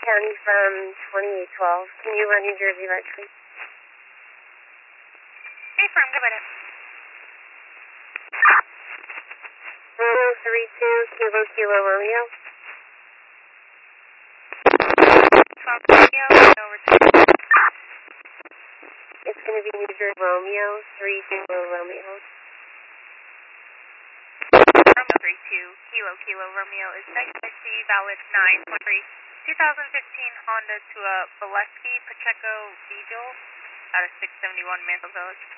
County from 2812. Can you run New Jersey right, please? Hey, firm, go ahead. 1032 Kilo Kilo Romeo. 12 Romeo, over to It's going to be New Jersey Romeo, 3 Kilo Romeo. Romeo 32 Kilo Romeo is XIC valid 9.3 2015 Honda to a Bolesky Pacheco diesel out of 671 Mansell Village.